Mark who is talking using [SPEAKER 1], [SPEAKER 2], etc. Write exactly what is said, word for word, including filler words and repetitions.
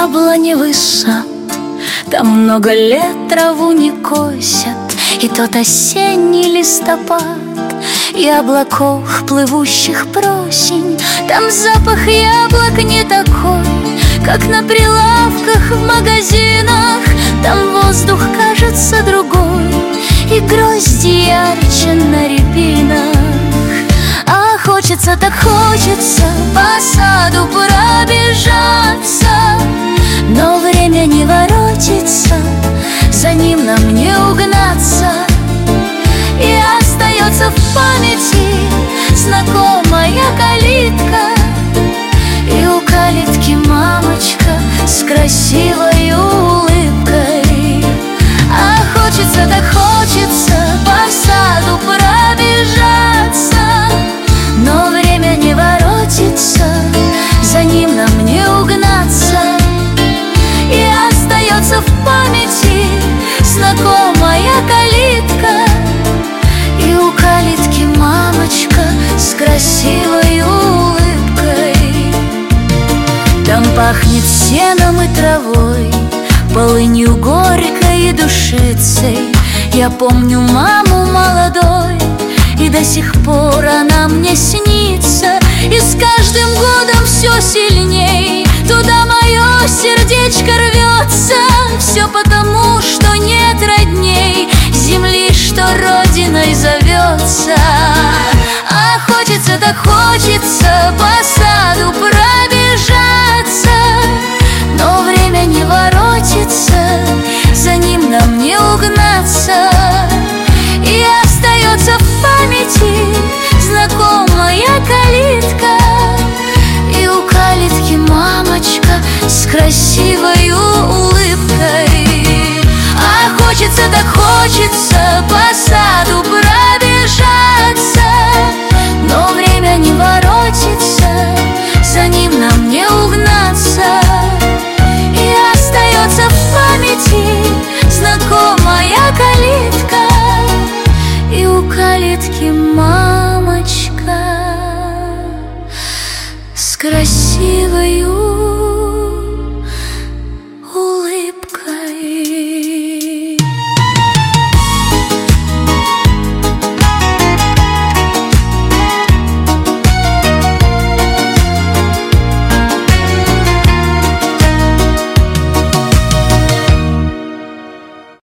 [SPEAKER 1] яблоневый сад, там много лет траву не косят, и тот осенний листопад, и облаков, плывущих просень. Там запах яблок не такой, как на прилавках в магазинах. Там воздух кажется другой, и грозди ярче на рябинах. А хочется, так хочется по саду пробежаться, но время не воротится, за ним нам не угнаться. И остается в памяти знакомая калитка, и у калитки мамочка с красивой улыбкой. А хочется, так хочется по саду пробежаться, но время не воротится, за ним нам не угнаться. И остается в памяти знакомая калитка, и у калитки мамочка с красивой улыбкой. Там пахнет сеном и травой, полынью горькой и душицей. Я помню маму молодой, и до сих пор она мне снится. И с каждым годом все сильней туда мое сердечко рвется. Все потому, что нет родней земли, что родиной зовется. А хочется, так хочется по саду пробежаться, но время не воротится, за ним нам не угнаться. И остается в памяти знакомая калитка, и у калитки мамочка с красивой улыбкой. А хочется, так хочется по саду пробежаться, но время не воротится, за ним нам не угнаться. И остается в памяти знакомая калитка, и у калитки мамочка с красивой улыбкой.